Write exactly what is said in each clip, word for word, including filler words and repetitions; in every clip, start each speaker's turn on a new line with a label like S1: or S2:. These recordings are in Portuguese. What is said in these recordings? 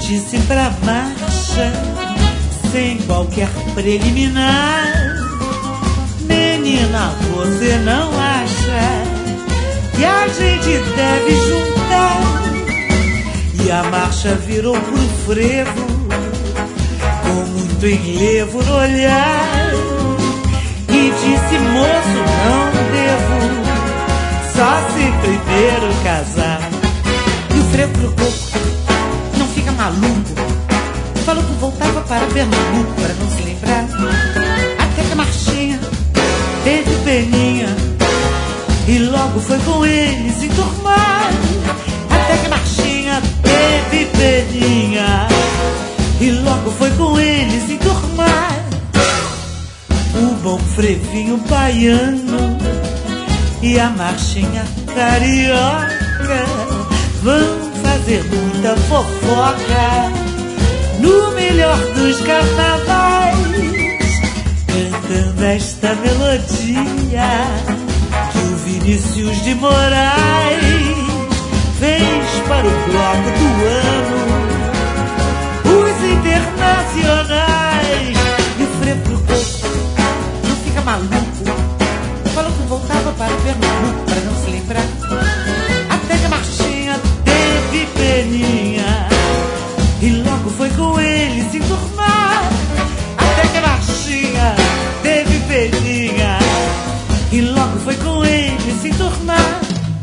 S1: disse pra marcha, sem qualquer preliminar: menina, você não acha que a gente deve juntar? E a marcha virou pro frevo, com muito enlevo no olhar, e disse: moço, não devo, só se primeiro casar. E o frevo trocou: não fica maluco, falou que voltava para Pernambuco para não se lembrar. Até que a marchinha teve peninha e logo foi com ele se enturmar. Até que a marchinha teve peninha e logo foi com ele se enturmar. O bom frevinho baiano e a marchinha carioca vão fazer muita fofoca no melhor dos carnavais, cantando esta melodia que o Vinícius de Moraes fez para o bloco do ano, os internacionais. E o frevo trocou: não fica maluco, falou que voltava para Pernambuco para não se lembrar. Até que a marchinha teve peninha e logo foi com ele se enturmar. Até que a marchinha teve peninha e logo foi com ele se enturmar.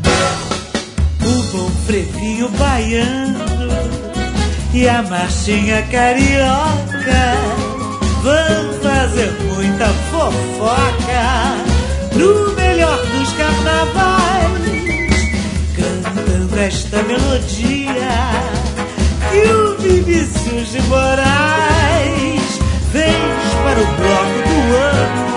S1: O bom frevinho baiano e a marchinha carioca vão fazer muita fofoca no melhor dos carnavais, cantando esta melodia que o Vinícius de Moraes fez para o bloco do ano,